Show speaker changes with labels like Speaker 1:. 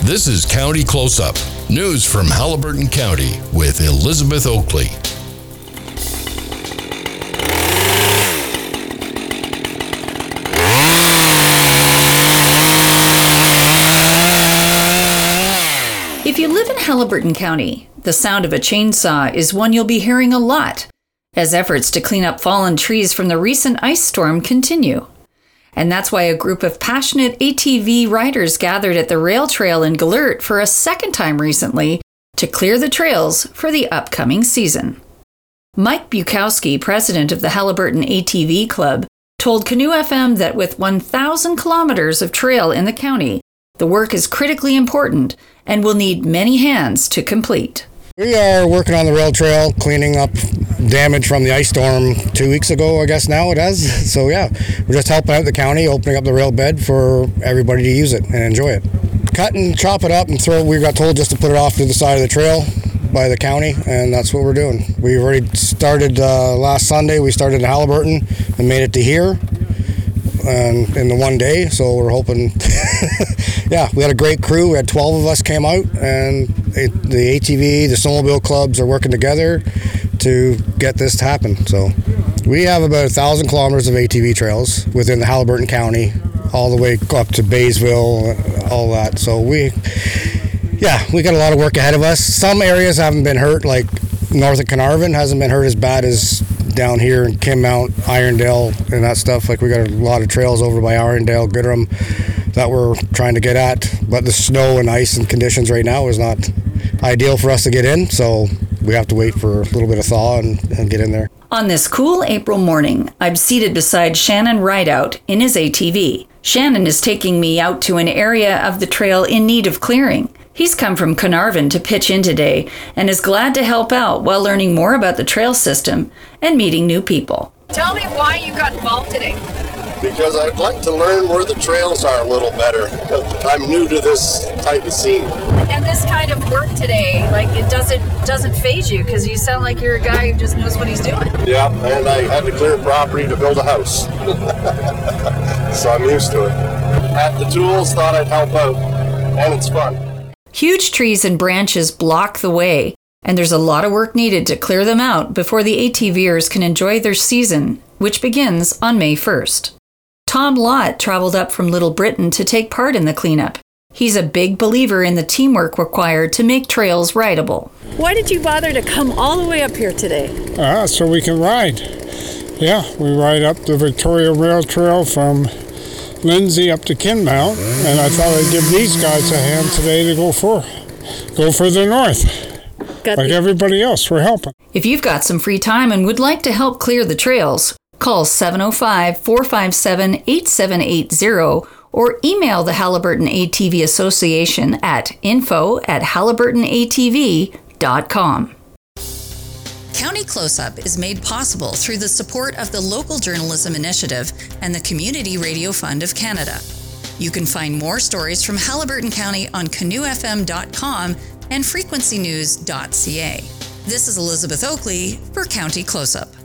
Speaker 1: This is County Close-Up, news from Haliburton County with Elizabeth Oakley.
Speaker 2: If you live in Haliburton County, the sound of a chainsaw is one you'll be hearing a lot as efforts to clean up fallen trees from the recent ice storm continue. And that's why a group of passionate ATV riders gathered at the rail trail in Gellert for a second time recently to clear the trails for the upcoming season. Mike Bukowski, president of the Haliburton ATV Club, told Canoe FM that with 1,000 kilometers of trail in the county, the work is critically important and will need many hands to complete.
Speaker 3: We are working on the rail trail, cleaning up damage from the ice storm 2 weeks ago, I guess now it has. So yeah, we're just helping out the county, opening up the rail bed for everybody to use it and enjoy it. Cut and chop it up and throw, we got told just to put it off to the side of the trail by the county, and that's what we're doing. We've already started last Sunday, we started in Haliburton and made it to here in the one day, so we're hoping. Yeah, we had a great crew. We had 12 of us came out, and the ATV, the snowmobile clubs are working together to get this to happen. So we have about 1,000 kilometers of ATV trails within the Haliburton County, all the way up to Baysville, all that. So we got a lot of work ahead of us. Some areas haven't been hurt, like north of Carnarvon hasn't been hurt as bad as down here in Kinmount, Irondale, and that stuff. Like we got a lot of trails over by Irondale, Gooderham, that we're trying to get at, but the snow and ice and conditions right now is not ideal for us to get in, so we have to wait for a little bit of thaw and get in there.
Speaker 2: On this cool April morning, I'm seated beside Shannon Rideout in his ATV. Shannon is taking me out to an area of the trail in need of clearing. He's come from Carnarvon to pitch in today and is glad to help out while learning more about the trail system and meeting new people.
Speaker 4: Tell me why you got involved today.
Speaker 5: Because I'd like to learn where the trails are a little better. I'm new to this type of scene.
Speaker 4: And this kind of work today, like it doesn't faze you because you sound like you're a guy who just knows what he's doing.
Speaker 5: Yeah, and I had to clear property to build a house. So I'm used to it. Had the tools, thought I'd help out, and it's fun.
Speaker 2: Huge trees and branches block the way, and there's a lot of work needed to clear them out before the ATVers can enjoy their season, which begins on May 1st. Tom Lott traveled up from Little Britain to take part in the cleanup. He's a big believer in the teamwork required to make trails rideable.
Speaker 4: Why did you bother to come all the way up here today?
Speaker 6: So we can ride. Yeah, we ride up the Victoria Rail Trail from Lindsay up to Kinmount, and I thought I'd give these guys a hand today to go further north. Like everybody else, we're helping.
Speaker 2: If you've got some free time and would like to help clear the trails, call 705-457-8780 or email the Haliburton ATV Association at info@haliburtonatv.com. County Close-Up is made possible through the support of the Local Journalism Initiative and the Community Radio Fund of Canada. You can find more stories from Haliburton County on canoefm.com and frequencynews.ca. This is Elizabeth Oakley for County Close-Up.